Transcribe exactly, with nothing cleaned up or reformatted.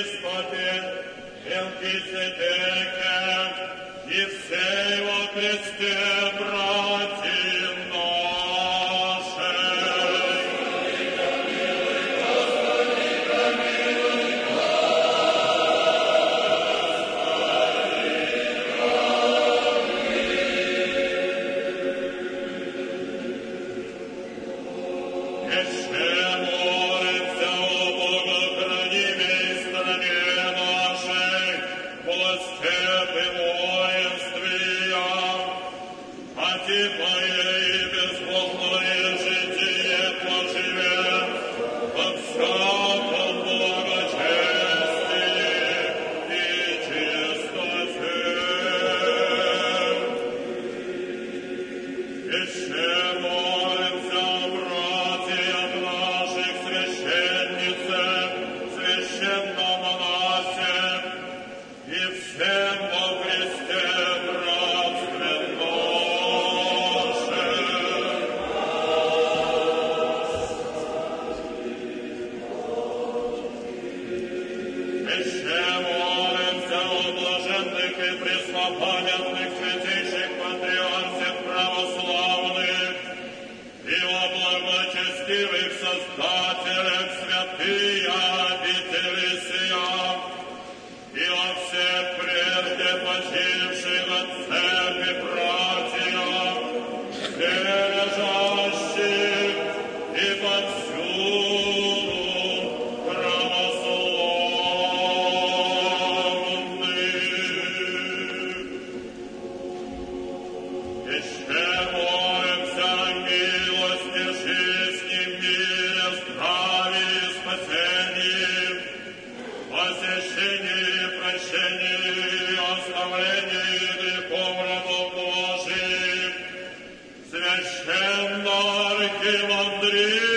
епископе Мелхиседеке и всей во Христе братьев нашей. Еще молится о богохранимой стране нашей, по степи воинствия, а тихое и безбожное житие поживет во всяком благочестии и чистоте. Еще молимся о братьях наших священницах, священномонасях и всем во Христе братстве нашем. Еще молимся о блаженных и преснопамятных святейших патриархах православных и о благочестивых создателях святые обители сия, и о всех прежде почивших отцах и братьях, все лежащих и повсюду православных. Еще молимся о милости, жизни, мире, здравии, спасении, посещении, прощении, оставлении грехов рабов Божиих, священно архимандрит